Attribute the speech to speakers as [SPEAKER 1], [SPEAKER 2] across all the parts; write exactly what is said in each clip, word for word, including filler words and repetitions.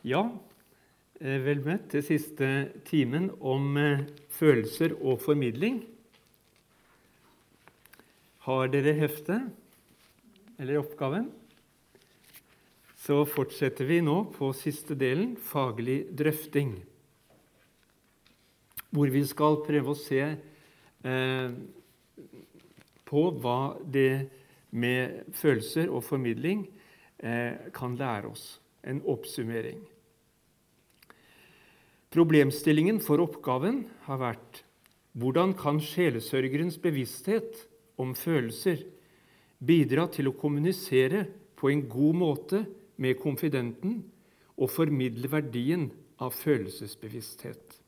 [SPEAKER 1] Ja, eh, vel møtt til siste timen om eh, følelser og formidling. Har dere heftet eller oppgaven? Så fortsetter vi nå på siste delen, faglig drøfting, hvor vi skal prøve å se eh, på hva det med følelser og formidling eh, kan lære oss. En oppsummering. Problemstillingen for oppgaven har vært: hvordan kan sjelesørgerens bevissthet om følelser bidra til å kommunisere på en god måte med konfidenten og formidle verdien av følelsesbevissthet?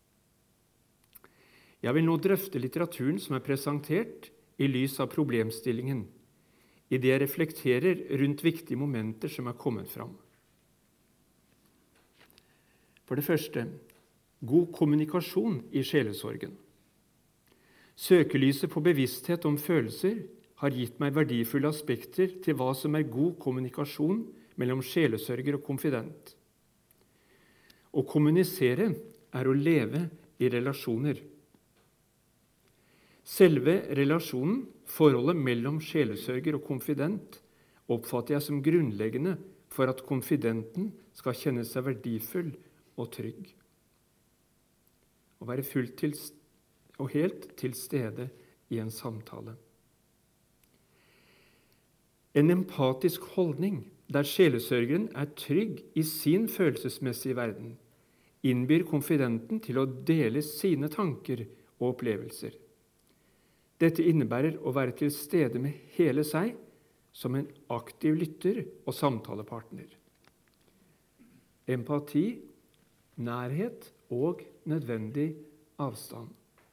[SPEAKER 1] Jeg vil nå drøfte litteraturen som er presentert i lys av problemstillingen, i det jeg reflekterer rundt viktige momenter som er kommet fram. For det første, god kommunikasjon i sjelesorgen. Søkelyset på bevissthet om følelser har gitt meg verdifulle aspekter til hva som er god kommunikasjon mellom sjelesørger og konfident. Å kommunisere er å leve i relasjoner. Selve relasjonen, forholdet mellom sjelesørger og konfident, oppfatter jeg som grunnleggende for at konfidenten skal kjenne seg verdifull og trygg. Å være fullt til, og helt til stede i en samtale. En empatisk holdning der sjelesørgeren er trygg i sin følelsesmessige verden, innbyr konfidenten til å dele sine tanker og opplevelser. Dette innebærer å være til stede med hele seg som en aktiv lytter og samtalepartner. Empati, nærhet og nødvendig avstand.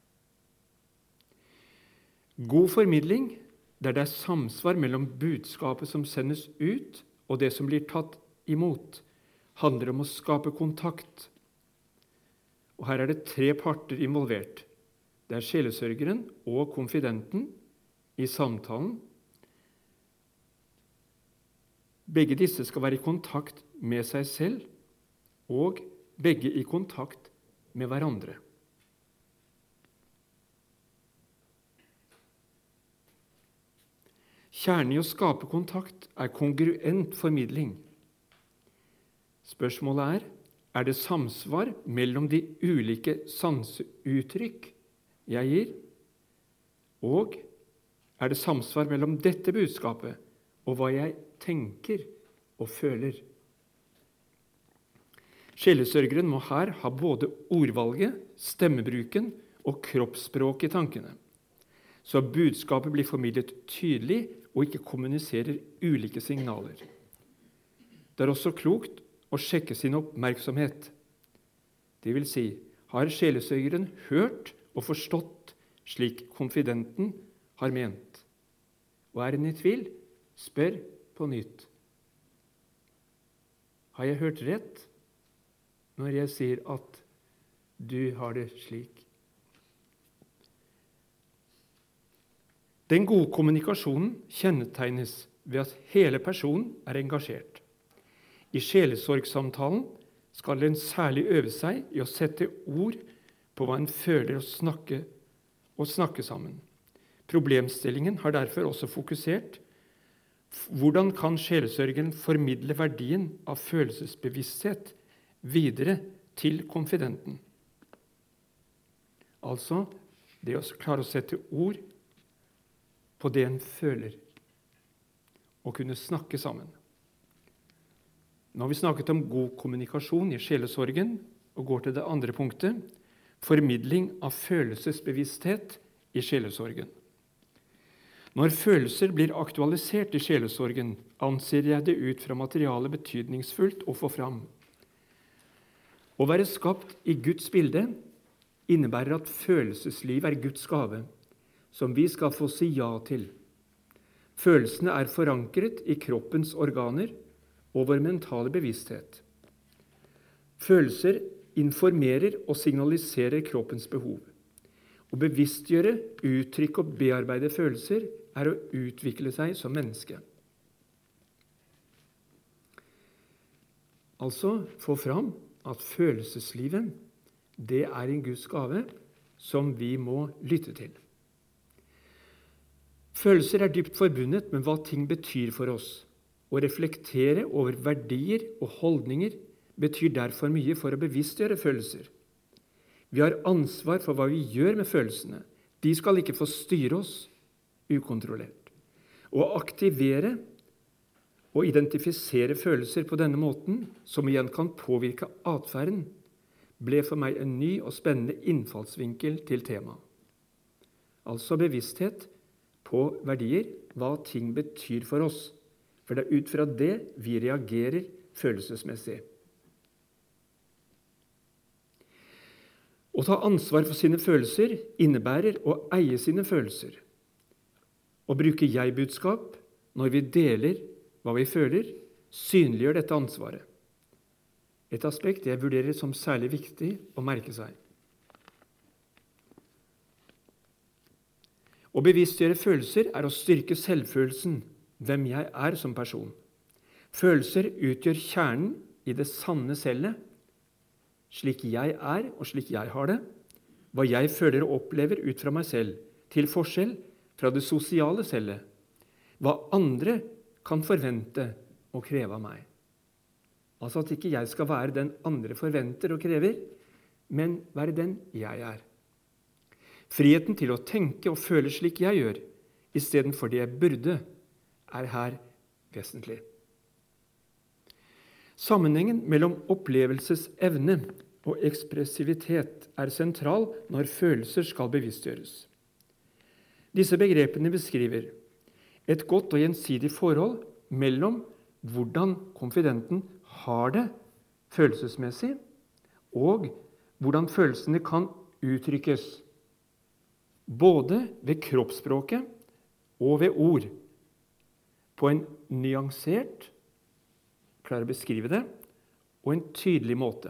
[SPEAKER 1] God formidling, der det er samsvar mellom budskapet som sendes ut og det som blir tatt imot, handler om å skape kontakt. Og her er det tre parter involvert. Det er sjelesørgeren og konfidenten i samtalen. Begge disse skal være i kontakt med seg selv, og begge i kontakt med hverandre. Kjernen i å skape kontakt er kongruent formidling. Spørsmålet er, er det samsvar mellom de ulike sanseuttrykk jeg gir, og er det samsvar mellom dette budskapet og hva jeg tenker og føler? Sjelesørgeren må her ha både ordvalget, stemmebruken og kroppsspråk i tankene, så budskapet blir formidlet tydelig og ikke kommuniserer ulike signaler. Det er også klokt å sjekke sin oppmerksomhet. Det vil si, har sjelesørgeren hørt og forstått slik konfidenten har ment? Og er en i tvil, spør på nytt. Har jeg hørt rett når jeg sier at du har det slik? Den gode kommunikasjonen kjennetegnes ved at hele personen er engasjert. I sjelesorgsamtalen skal en særlig øve seg i å sette ord på hva en føler og snakke, og snakke sammen. Problemstillingen har derfor også fokusert hvordan kan sjelesørgeren formidle verdien av følelsesbevissthet videre til konfidenten. Altså det å klare å sette ord på det en føler, og kunne snakke sammen. Nå har vi snakket om god kommunikasjon i sjelesorgen, og går til det andre punktet, formidling av følelsesbevissthet i sjelesorgen. Når følelser blir aktualisert i sjelesorgen, anser jeg det ut fra materialet betydningsfullt å få fram. Å være skapt i Guds bilde innebærer at følelsesliv er Guds gave, som vi skal få si ja til. Følelsene er forankret i kroppens organer og vår mentale bevissthet. Følelser informerer og signaliserer kroppens behov. Å bevisstgjøre, uttrykke og bearbeide følelser er å utvikle seg som menneske. altså få fram at følelseslivet, det er en Guds gave som vi må lytte til. Følelser er dypt forbundet med hva ting betyr for oss. Å reflektere over verdier og holdninger betyr derfor mye for å bevisstgjøre følelser. Vi har ansvar for hva vi gjør med følelsene. De skal ikke få styre oss ukontrollert. Å aktivere og identifisere følelser på denne måten, som igjen kan påvirke atferden, ble for meg en ny og spennende innfallsvinkel til temaet. Altså bevissthet på verdier, hva ting betyr for oss. For det er ut fra det vi reagerer følelsesmessig. Å ta ansvar for sine følelser innebærer å eie sine følelser. Å bruke jeg-budskap når vi deler hva vi føler, synliggjør dette ansvaret. Et aspekt jeg vurderer som særlig viktig å merke seg. Å bevisstgjøre følelser er å styrke selvfølelsen, hvem jeg er som person. Følelser utgjør kjernen i det sanne selvet, slik jeg er og slik jeg har det, hva jeg føler og opplever ut fra meg selv, til forskjell fra det sosiale selvet, hva andre kan forvente og kreve av meg. Altså at ikke jeg skal være den andre forventer og krever, men være den jeg er. Friheten til å tenke og føle slik jeg gjør, i stedet for det jeg burde, er her vesentlig. Sammenhengen mellom opplevelsesevne og ekspressivitet er sentral når følelser skal bevisstgjøres. Disse begrepene beskriver et godt og gjensidig forhold mellom hvordan konfidenten har det følelsesmessig, og hvordan følelsene kan uttrykkes, både ved kroppsspråket og ved ord, på en nyansert, klarer å beskrive det, og en tydelig måte.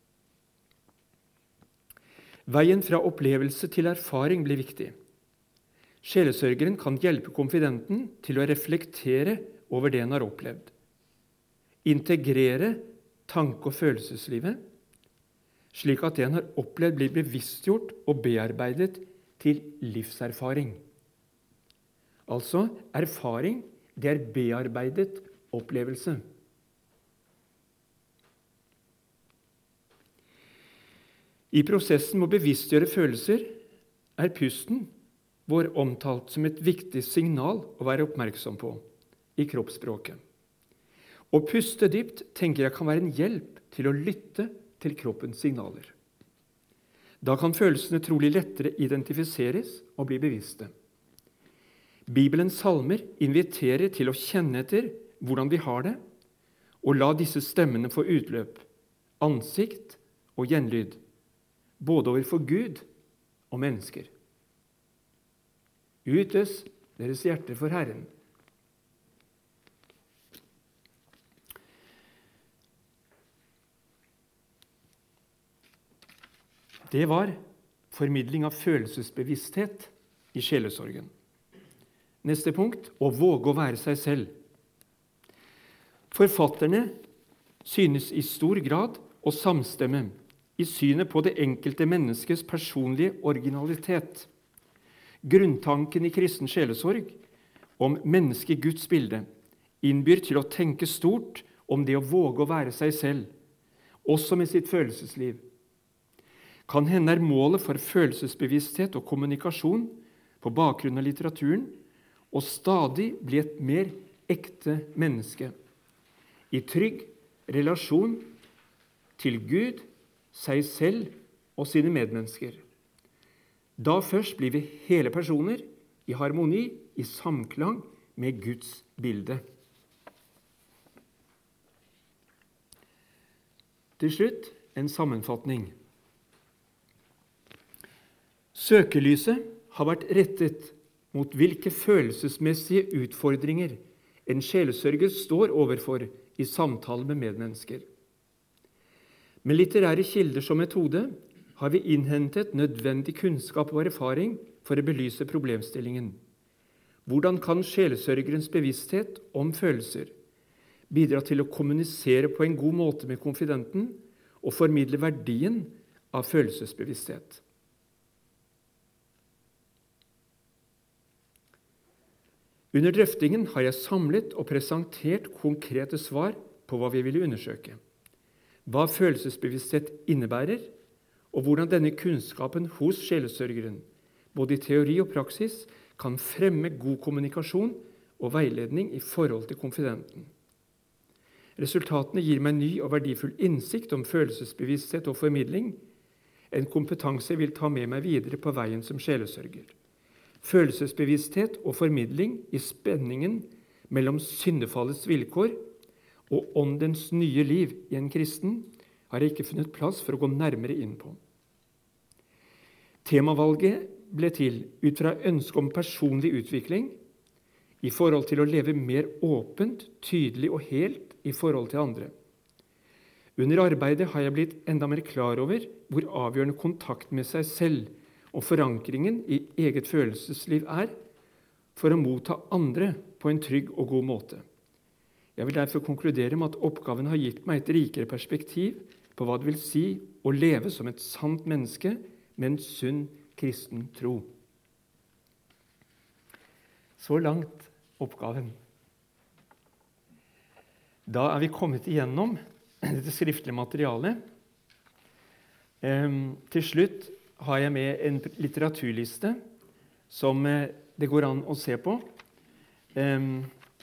[SPEAKER 1] Veien fra opplevelse til erfaring blir viktig. Sjelesørgeren kan hjelpe konfidenten til å reflektere over det han har opplevd. Integrere tanke- og følelseslivet, slik at det han har opplevd blir bevisstgjort og bearbeidet til livserfaring. Altså, erfaring, det er bearbeidet opplevelse. I prosessen med å bevisstgjøre følelser er pusten vår omtalt som et viktig signal å være oppmerksom på i kroppsspråket. Å puste dypt tenker jeg kan være en hjelp til å lytte til kroppens signaler. Da kan følelsene trolig lettere identifiseres og bli bevisste. Bibelens salmer inviterer til å kjenne etter hvordan vi har det, og la disse stemmene få utløp, ansikt og gjenlyd, både overfor Gud og mennesker. Utøs deres hjerter for Herren. Det var formidling av følelsesbevissthet i sjelesorgen. Neste punkt, å våge å være seg selv. Forfatterne synes i stor grad å samstemme i synet på det enkelte menneskes personlige originalitet. Grunntanken i kristen sjelesorg om mennesket Guds bilde innbyr til å tenke stort om det å våge å være seg selv, også med sitt følelsesliv. Kan hende er målet for følelsesbevissthet og kommunikasjon på bakgrunn av litteraturen å stadig bli et mer ekte menneske, i trygg relasjon til Gud, seg selv og sine medmennesker. Da først blir vi hele personer i harmoni, i samklang med Guds bilde. Til slutt en sammenfatning. Søkelyset har vært rettet mot hvilke følelsesmessige utfordringer en sjelesørger står overfor i samtale med medmennesker. Med litterære kilder som metode har vi innhentet nødvendig kunnskap og erfaring for å belyse problemstillingen. Hvordan kan sjelesørgerens bevissthet om følelser bidra til å kommunisere på en god måte med konfidenten og formidle verdien av følelsesbevissthet. Under drøftingen har jeg samlet og presentert konkrete svar på hva vi ville undersøke, hva følelsesbevissthet innebærer, og hvordan denne kunnskapen hos sjelesørgeren, både i teori og praksis, kan fremme god kommunikasjon og veiledning i forhold til konfidenten. Resultatene gir meg ny og verdifull innsikt om følelsesbevissthet og formidling, en kompetanse jeg vil ta med meg videre på veien som sjelesørger. Følelsesbevissthet og formidling i spenningen mellom syndefallets vilkår og åndens nye liv i en kristen har jeg ikke funnet plass for å gå nærmere inn på. Temavalget ble til ut fra ønske om personlig utvikling i forhold til å leve mer åpent, tydelig og helt i forhold til andre. Under arbeidet har jeg blitt enda mer klar over hvor avgjørende kontakt med seg selv og forankringen i eget følelsesliv er for å motta andre på en trygg og god måte. Jeg vil derfor konkludere med at oppgaven har gitt meg et rikere perspektiv på hva det vil si å leve som et sant menneske med en sunn kristen tro. Så langt oppgaven. Da er vi kommet igjennom dette skriftlige materialet. Ehm, til slutt har jeg med en litteraturliste som det går an å se på. Ehm,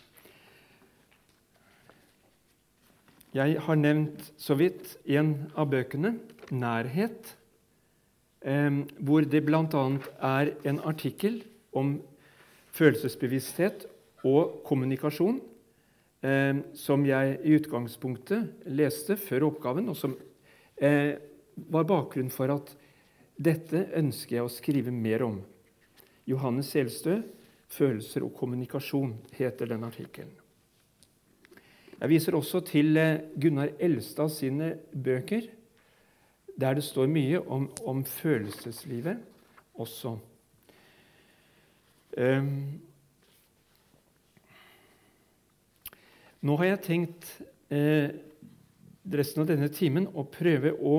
[SPEAKER 1] jeg har nevnt så vidt en av bøkene, Nærhet, ehm, hvor det blant annet er en artikkel om følelsesbevissthet og kommunikasjon, Eh, som jeg i utgangspunktet leste før oppgaven, og som eh, var bakgrunn for at dette ønsker jeg å skrive mer om. Johannes Selstø, Følelser og kommunikasjon, heter den artikkelen. Jeg viser også til eh, Gunnar Elstad sine bøker, der det står mye om, om følelseslivet også. Eh, Nå har jeg tenkt eh, resten av denne timen å prøve å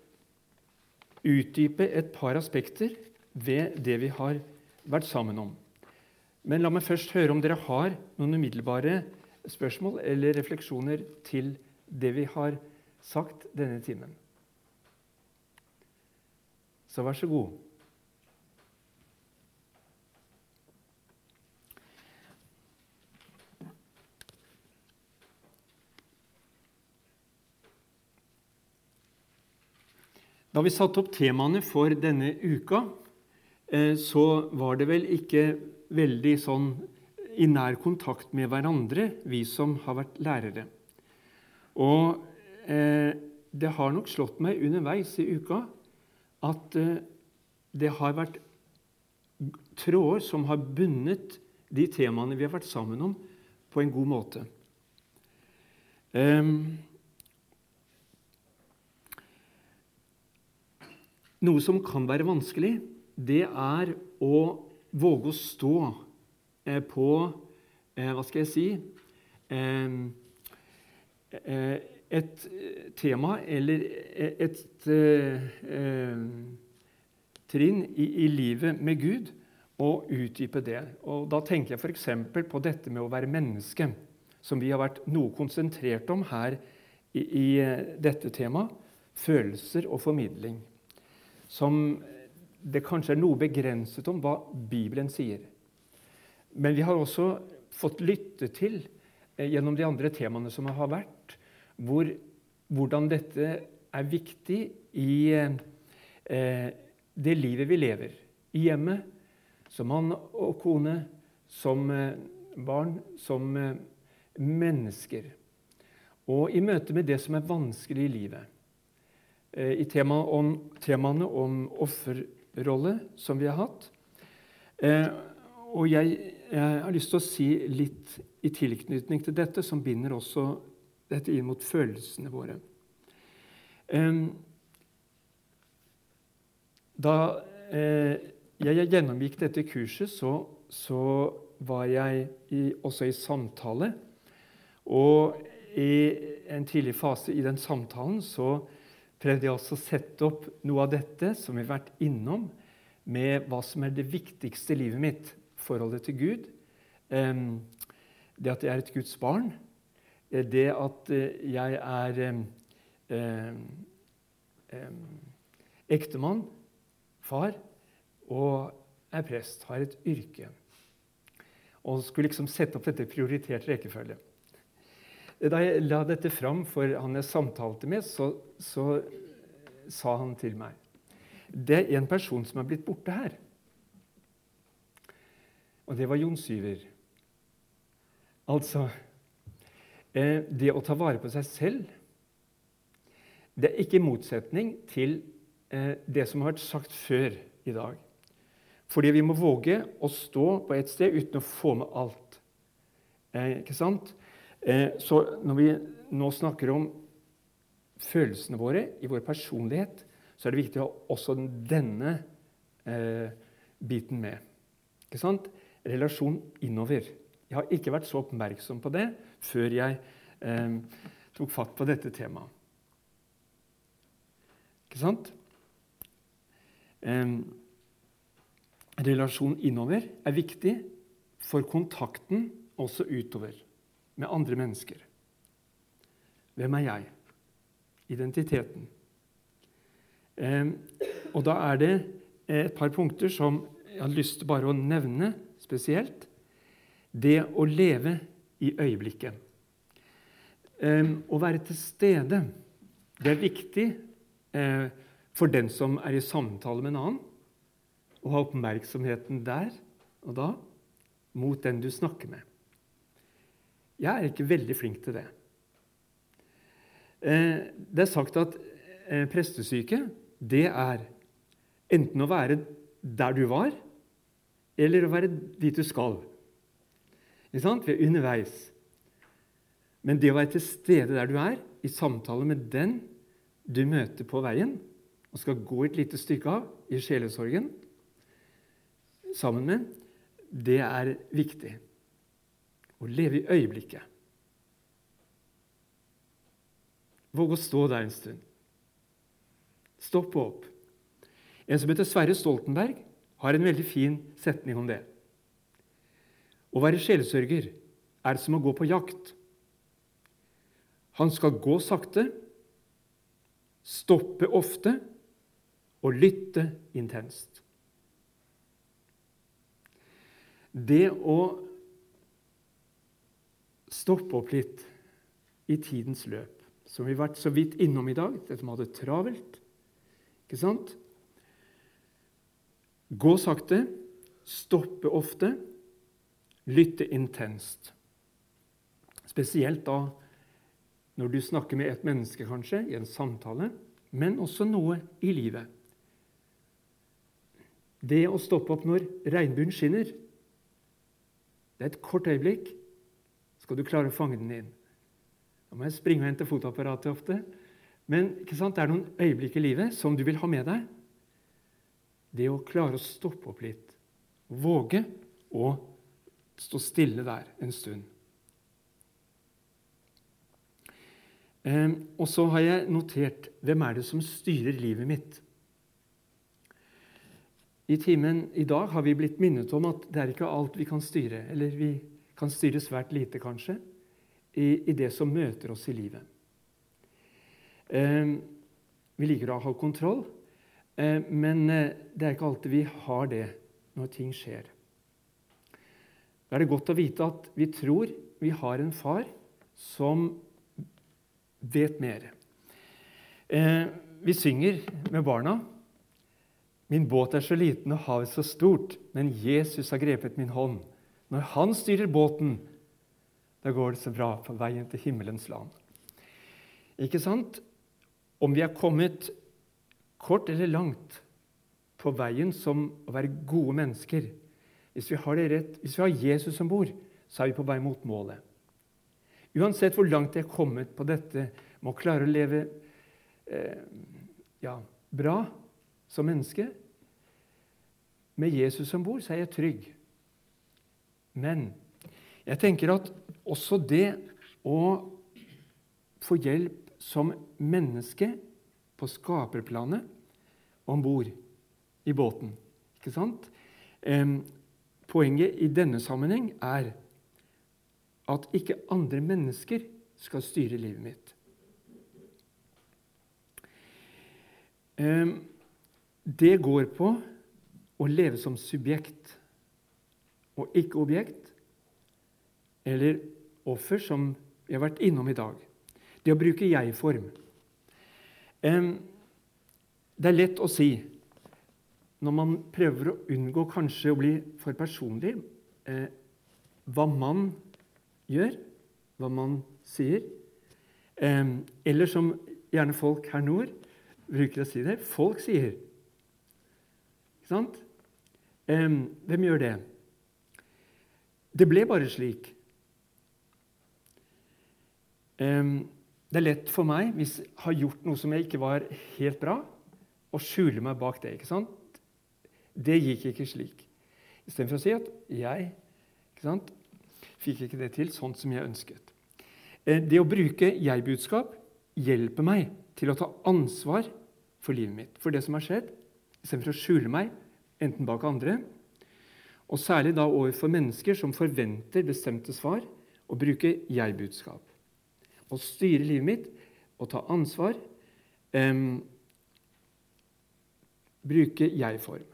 [SPEAKER 1] utdype et par aspekter ved det vi har vært sammen om. Men la meg først høre om dere har noen umiddelbare spørsmål eller refleksjoner til det vi har sagt denne timen. Så vær så god. Da vi satte opp temaene for denne uka, så var det vel ikke veldig sånn i nær kontakt med hverandre, vi som har vært lærere. Og eh, det har nok slått meg underveis i uka at eh, det har vært tråder som har bundet de temaene vi har vært sammen om, på en god måte. Eh, Noe som kan være vanskelig, det er å våge å stå eh, på, eh, hva skal jeg si, eh, eh, et tema eller et, et eh, trinn i, i livet med Gud, og utdype det. Og da tenker jeg for eksempel på dette med å være menneske, som vi har vært noe konsentrert om her i, i dette temaet, følelser og formidling, som det kanskje er noe begrenset om hva Bibelen sier. Men vi har også fått lytte til, eh, gjennom de andre temaene som har vært, hvor, hvordan dette er viktig i eh, det livet vi lever. I hjemmet, som mann og kone, som eh, barn, som eh, mennesker. Og i møte med det som er vanskelig i livet. I tema om, temaene om offerrolle som vi har hatt. Eh, og jeg, jeg har lyst til å si litt i tilknytning til dette, som binder også dette inn mot følelsene våre. Eh, da eh, jeg gjennomgikk dette kurset, så, så var jeg i, også i samtale, og i en tidlig fase i den samtalen så prøvde jeg også å sette opp noe av dette som vi har vært innom, med hva som er det viktigste i livet mitt, forholdet til Gud. Det at jeg er et Guds barn, det at jeg er eh, eh, ektemann, far, og er prest, har et yrke. Og skulle liksom sette opp dette prioritert rekkefølge. Da jeg la dette fram for han jeg samtalte med, så, så sa han til meg, det er en person som er blitt borte her. Og det var Jon Syver. Altså, det å ta vare på seg selv, det er ikke motsetning til det som har vært sagt før i dag. Fordi vi må våge å stå på et sted uten å få med alt. Eh, ikke sant? Eh, så når vi nå snakker om følelsene våre i vår personlighet, så er det viktig å ha også denne eh, biten med. Ikke sant? Relasjon innover. Jeg har ikke vært så oppmerksom på det før jeg eh, tok fatt på dette temaet. Ikke sant? Eh, Relasjon innover er viktig for kontakten også utover med andre mennesker. Hvem er jeg? Identiteten. Eh, og da er det et par punkter som jeg har lyst til bare å nevne spesielt. Det å leve i øyeblikket. Eh, å være til stede, det er viktig eh, for den som er i samtale med en annen, og ha oppmerksomheten der og da mot den du snakker med. Jeg er ikke veldig flink til det. Det er sagt at prestesyke, det er enten å være der du var, eller å være dit du skal. Ikke sant? Vi er underveis. Men det å være til stede der du er, i samtale med den du møter på veien, og skal gå et lite stykke av i sjelesorgen, sammen med, det er viktig. Å leve i øyeblikket. Våg å stå der en stund. Stopp opp. En som heter Sverre Stoltenberg har en veldig fin setning om det. Å være sjelesørger er som å gå på jakt. Han skal gå sakte, stoppe ofte og lytte intenst. Det å stoppe opp litt i tidens løp, som vi har vært så vidt innom i dag, det som hadde travelt, ikke sant? Gå sakte, stoppe ofte, lytte intenst. Spesielt da når du snakker med et menneske kanskje, i en samtale, men også noe i livet. Det å stoppe opp når regnbuen skinner, det er et kort øyeblikk, skal du klare å fange den inn. Da må jeg springe og hente fotoapparatet ofte. Men ikke sant, det er noen øyeblikk i livet som du vil ha med deg. Det å klare å stoppe opp litt, våge å stå stille der en stund. Eh, og så har jeg notert, hvem er det som styrer livet mitt? I timen i dag har vi blitt minnet om at det er ikke alt vi kan styre, eller vi kan styre svært lite kanskje, i, i det som møter oss i livet. Eh, vi liker å ha kontroll, eh, men eh, det er ikke alltid vi har det når ting skjer. Da er det godt å vite at vi tror vi har en far som vet mer. Eh, vi synger med barna. Min båt er så liten og havet så stort, men Jesus har grepet min hånd. Når han styrer båten, da går det så bra på veien til himmelens land. Ikke sant? Om vi er kommet kort eller langt på veien som å være gode mennesker, hvis vi har det rett, hvis vi har Jesus som bor, så er vi på vei mot målet. Uansett hvor langt jeg er kommet på dette, må klare å leve eh, ja, bra, som menneske. Med Jesus som bor, så er jeg trygg. Men jeg tenker at også det å få hjelp som menneske på skaperplanet ombord i båten. Ikke sant? Eh, poenget i denne sammenheng er at ikke andre mennesker skal styre livet mitt. Eh, det går på å leve som subjekt og ikke objekt, eller offer, som vi har vært innom i dag. Det å bruke jeg-form. Det er lett å si, når man prøver å unngå kanskje å bli for personlig, hva man gjør, hva man sier, eller som gjerne folk her nord bruker å si det, folk sier. Ikke sant? Hvem gjør det? Det ble bare slik. Det er lett for meg, hvis jeg har gjort noe som jeg ikke var helt bra, å skjule meg bak det, ikke sant? Det gikk ikke slik. I stedet for å si at jeg, ikke sant, fikk ikke det til sånn som jeg ønsket. Det å bruke jeg-budskap hjelper meg til å ta ansvar for livet mitt, for det som har skjedd, i stedet for å skjule meg, enten bak andre, og særlig da overfor mennesker som forventer bestemte svar, og bruke jeg-budskap. Å styre livet mitt, og ta ansvar, eh, bruke jeg-form.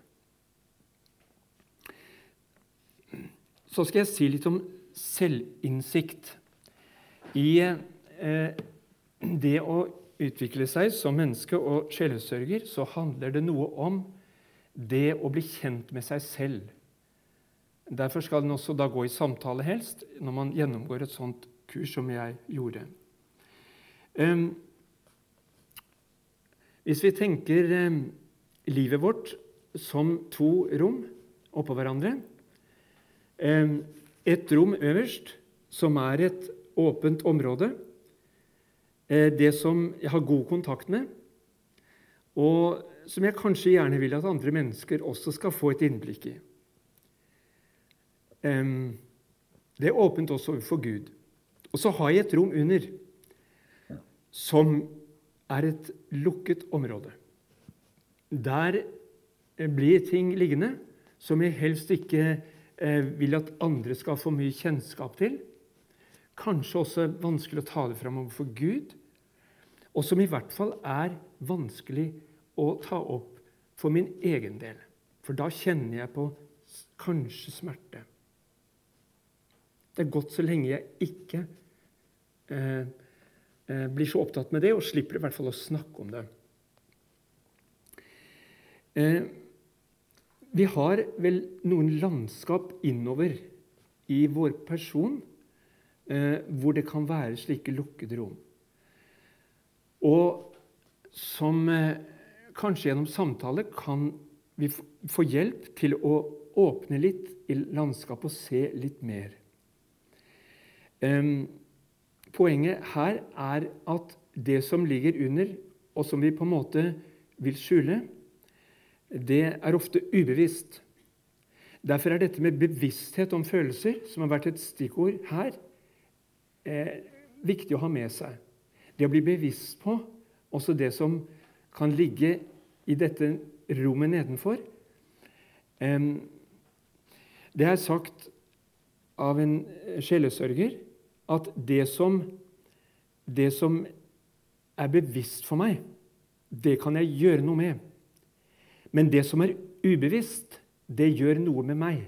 [SPEAKER 1] Så skal jeg si litt om selvinnsikt. I eh, det å utvikle seg som menneske og sjelesørger, så handler det noe om det å bli kjent med seg selv. Derfor skal den også da gå i samtale helst, når man gjennomgår et sånt kurs som jeg gjorde. Um, hvis vi tenker um, livet vårt som to rom oppå hverandre, um, et rom øverst, som er et åpent område, uh, det som jeg har god kontakt med, og som jeg kanskje gjerne vil at andre mennesker også skal få et innblikk i. Um, det er åpent også for Gud. Og så har jeg et rom under, som er et lukket område. Der blir ting liggende som jeg helst ikke eh, vil at andre skal få mye kjennskap til. Kanskje også vanskelig å ta det fram overfor Gud, og som i hvert fall er vanskelig å ta opp for min egen del. For da kjenner jeg på kanskje smerte. Det er godt så lenge jeg ikke eh, eh, blir så opptatt med det, og slipper i hvert fall å snakke om det. Eh, vi har vel noen landskap innover i vår person, eh, hvor det kan være slike lukkede rom. Og som eh, kanskje gjennom samtale kan vi få hjelp til å åpne litt i landskapet og se litt mer. Um, poenget her er at det som ligger under, og som vi på en måte vil skjule, det er ofte ubevisst. Derfor er dette med bevissthet om følelser, som har vært et stikkord her, eh, viktig å ha med seg. Det å bli bevisst på også det som kan ligge i dette rommet nedenfor. Um, det er sagt av en sjelesørger, at det som, det som er bevisst for meg, det kan jeg gjøre noe med. Men det som er ubevisst, det gjør noe med meg.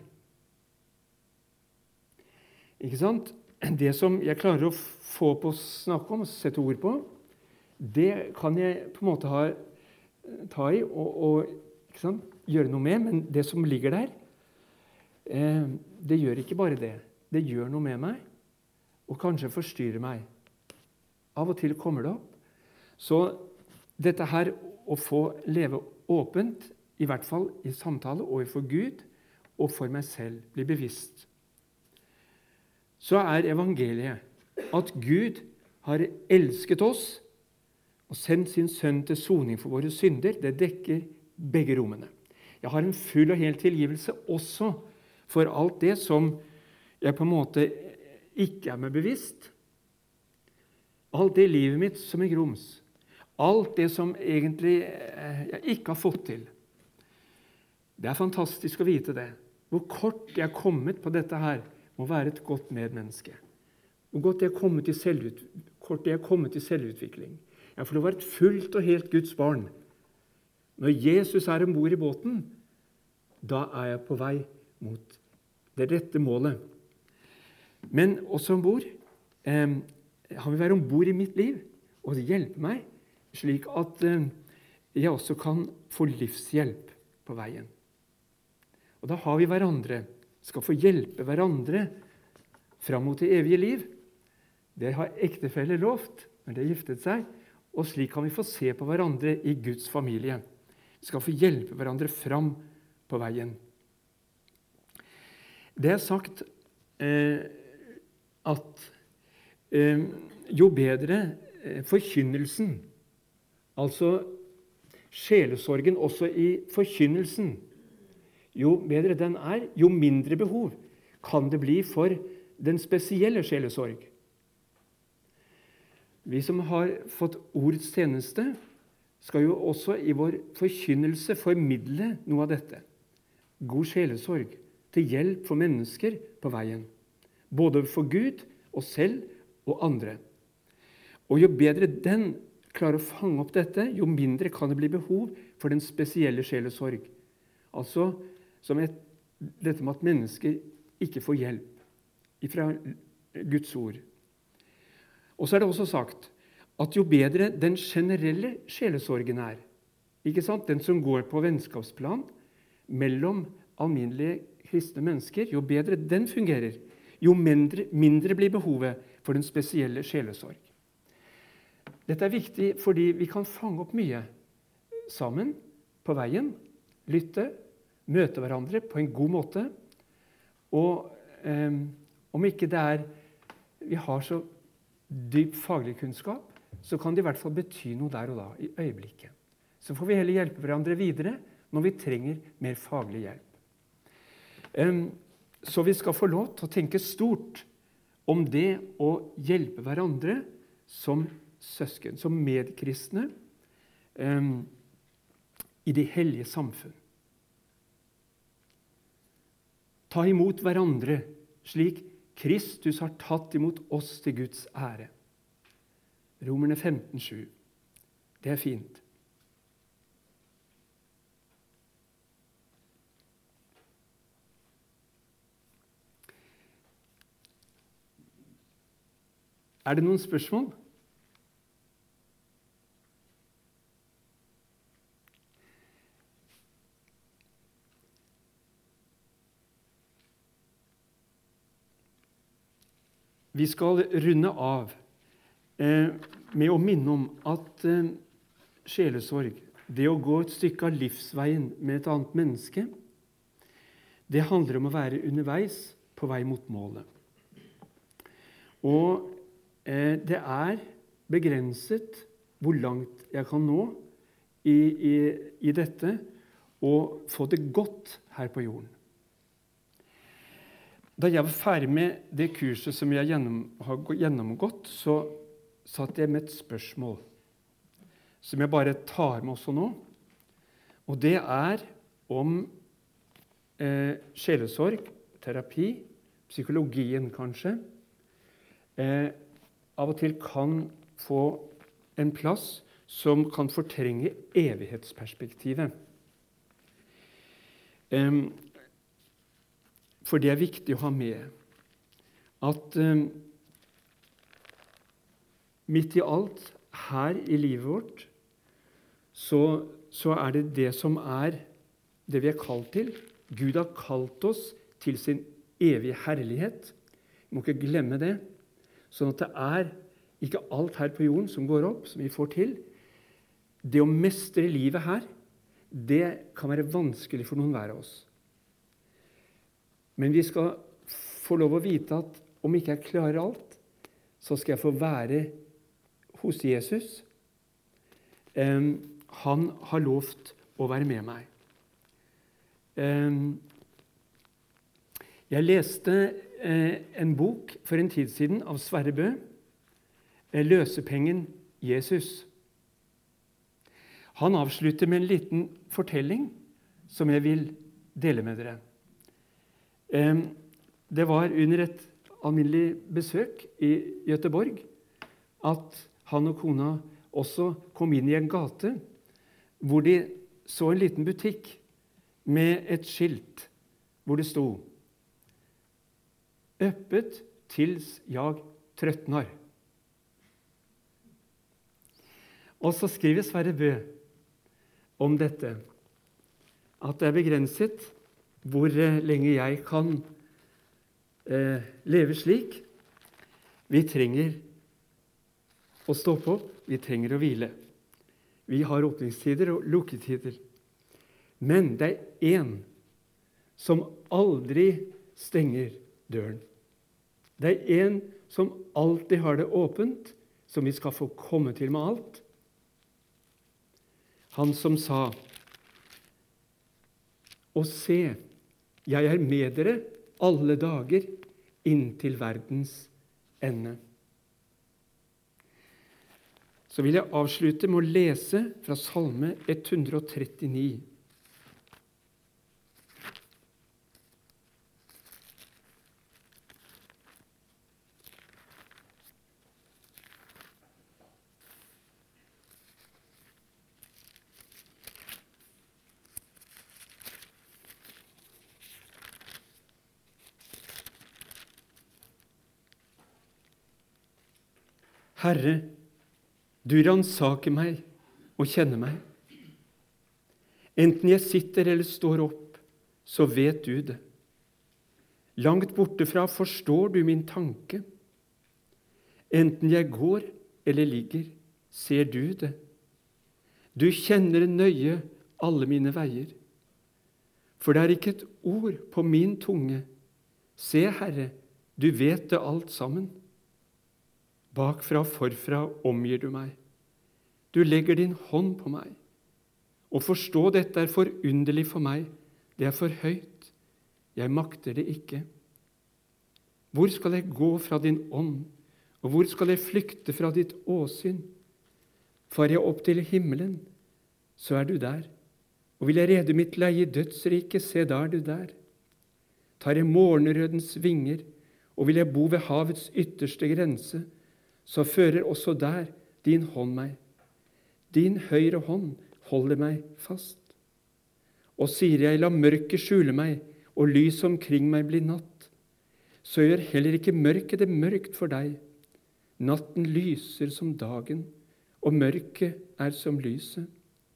[SPEAKER 1] Ikke sant? Det som jeg klarer å få på å snakke om, sette ord på, det kan jeg på en måte ha, ta i og, og ikke sant? Gjøre noe med, men det som ligger der, eh, det gjør ikke bare det. Det gjør noe med meg, og kanskje forstyrrer meg. Av og til kommer det opp. Så dette her å få leve åpent, i hvert fall i samtale overfor Gud og for meg selv, bli bevisst. Så er evangeliet at Gud har elsket oss og sendt sin sønn til soning for våre synder. Det dekker begge rommene. Jeg har en full og hel tilgivelse også for alt det som jeg på en måte ikke er meg bevisst. alt det i livet mitt som er grums, alt det som egentlig jeg ikke har fått til. Det er fantastisk å vite det. Hvor kort jeg er kommet på dette her, må være et godt medmenneske. Hvor godt jeg er kommet til, selvut, kort jeg er kommet til selvutvikling. Jeg får lov å være et fullt og helt Guds barn. Når Jesus er ombord i båten, da er jeg på vei mot det rette målet. Men også ombord, eh, han vil være ombord i mitt liv, og det hjelper meg, slik at eh, jeg også kan få livshjelp på veien. Og da har vi hverandre, skal få hjelpe hverandre fram mot det evige liv. Det har ektefeller lovt når de har giftet seg, og slik kan vi få se på hverandre i Guds familie. Vi skal få hjelpe hverandre fram på veien. Det er sagt eh, at eh, jo bedre eh, forkynnelsen, altså sjelesorgen også i forkynnelsen, jo bedre den er, jo mindre behov kan det bli for den spesielle sjelesorg. Vi som har fått ordets tjeneste, skal jo også i vår forkynnelse formidle noe av dette. God sjelesorg til hjelp for mennesker på veien, både for Gud, oss selv og andre. Og jo bedre den klarer å fange opp dette, jo mindre kan det bli behov for den spesielle sjelesorg. Altså som et, dette med at mennesker ikke får hjelp fra Guds ord. Og så er det også sagt at jo bedre den generelle sjelesorgen er, ikke sant? Den som går på vennskapsplan mellom alminnelige kristne mennesker, jo bedre den fungerer, jo mindre, mindre blir behovet for den spesielle sjelesorg. Dette er viktig fordi vi kan fange opp mye sammen på veien, lytte, møte hverandre på en god måte, og eh, om ikke det er vi har så dyp faglig kunnskap, så kan det i hvert fall bety noe der og da, i øyeblikket. Så får vi heller hjelpe hverandre videre når vi trenger mer faglig hjelp. Um, så vi skal få lov til å tenke stort om det å hjelpe hverandre som søsken, som medkristne um, i det hellige samfunn. Ta imot hverandre slik Kristus har tatt imot oss til Guds ære. Romerne femten sju. Det er fint. Er det noen spørsmål? Vi skal runde av eh, med å minne om at eh, sjelesorg, det å gå et stykke av livsveien med et annet menneske, det handler om å være underveis på vei mot målet. Og eh, det er begrenset hvor langt jeg kan nå i, i, i dette og få det godt her på jorden. Da jeg var ferdig med det kurset som jeg gjennom, har gjennomgått, så satt jeg med et spørsmål som jeg bare tar med også nå. Og det er om eh, sjelesorg, terapi, psykologien kanskje, eh, av og til kan få en plass som kan fortrenge evighetsperspektivet. Eh, For det er viktig å ha med at um, midt i alt her i livet vårt, så, så er det det som er det vi er kalt til. Gud har kalt oss til sin evige herlighet. Vi må ikke glemme det. Sånn at det er ikke alt her på jorden som går opp, som vi får til. Det å mestre livet her, det kan være vanskelig for noen hver av oss. Men vi skal få lov å vite at om ikke jeg klarer alt, så skal jeg få være hos Jesus. Um, han har lovt å være med meg. Um, jeg leste uh, en bok for en tid siden av Sverre Bø, løsepengen Jesus. Han avslutter med en liten fortelling som jeg vil dele med dere. Det var under et alminnelig besøk i Göteborg at han og kona også kom inn i en gate hvor de så en liten butikk med et skilt hvor det sto «Öppet tills jag trøttnar». Og så skriver Sverre Bø om dette, at det er begrenset hvor lenge jeg kan eh, leve slik. Vi trenger å stå på, vi trenger å hvile. Vi har åpningstider og lukketider. Men det er en som aldri stenger døren. Det er en som alltid har det åpent, som vi skal få komme til med alt. Han som sa, «Og se, jeg er med dere alle dager inntil verdens ende». Så vil jeg avslutte med å lese fra Salme ett hundre og trettini. Herre, du ransaker meg og kjenner meg. Enten jeg sitter eller står opp, så vet du det. Langt bortefra forstår du min tanke. Enten jeg går eller ligger, ser du det. Du kjenner nøye alle mine veier. For det er ikke et ord på min tunge. Se, Herre, du vet det alt sammen. Bakfra og forfra omgir du meg. Du legger din hånd på meg. Å forstå dette er forunderlig for meg. Det er for høyt. Jeg makter det ikke. Hvor skal jeg gå fra din ånd, og hvor skal jeg flykte fra ditt åsyn? Far jeg opp til himmelen, så er du der. Og vil jeg rede mitt leie i dødsriket, se, da er du der. Tar jeg morgenrødens vinger, og vil jeg bo ved havets ytterste grense, så fører også der din hånd meg. Din høyre hånd holder meg fast. Og sier jeg, la mørket skjule meg, og lys omkring meg bli natt, så gjør heller ikke mørket det mørkt for deg. Natten lyser som dagen, og mørket er som lyset.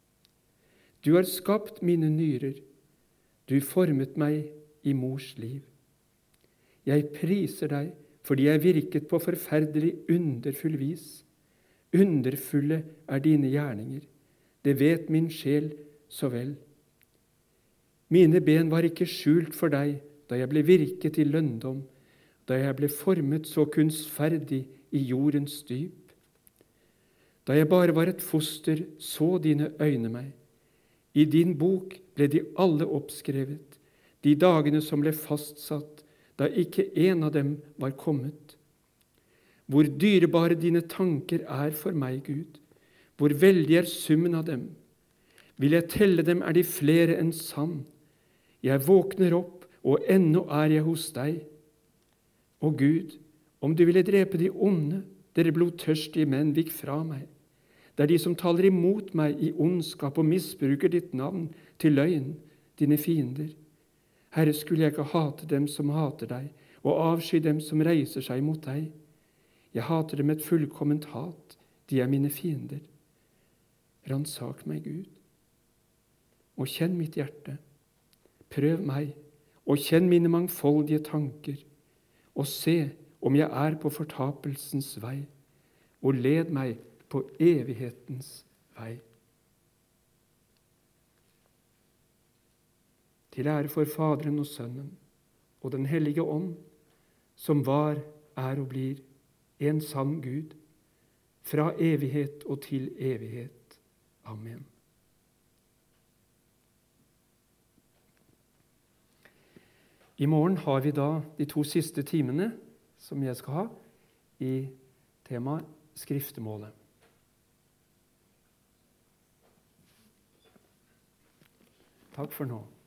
[SPEAKER 1] Du har skapt mine nyrer, du formet meg i mors liv. Jeg priser deg, fordi jeg virket på forferdelig underfull vis. Underfulle er dine gjerninger, det vet min sjel så vel. Mine ben var ikke skjult for deg da jeg ble virket i lønndom, da jeg ble formet så kunstferdig i jordens dyp. Da jeg bare var et foster, så dine øyne meg. I din bok ble de alle oppskrevet, de dagene som ble fastsatt, da ikke en av dem var kommet. Hvor dyrebare dine tanker er for meg, Gud. Hvor veldig er summen av dem. Vil jeg telle dem, er de flere enn sand. Jeg våkner opp, og ennå er jeg hos deg. Å Gud, om du ville drepe de onde, dere blodtørstige menn, vik fra meg. Det er de som taler imot meg i ondskap og misbruker ditt navn til løgn, dine fiender. Herre, skulle jeg ikke hate dem som hater deg, og avsky dem som reiser seg mot deg. Jeg hater dem med et fullkomment hat, de er mine fiender. Ransak meg, Gud, og kjenn mitt hjerte. Prøv meg, og kjenn mine mangfoldige tanker, og se om jeg er på fortapelsens vei, og led meg på evighetens vei. Til ære for Faderen og Sønnen og den hellige ånd, som var, er og blir en sann Gud, fra evighet og til evighet. Amen. I morgen har vi da de to siste timene som jeg skal ha i temaet skriftemålet. Takk for nå.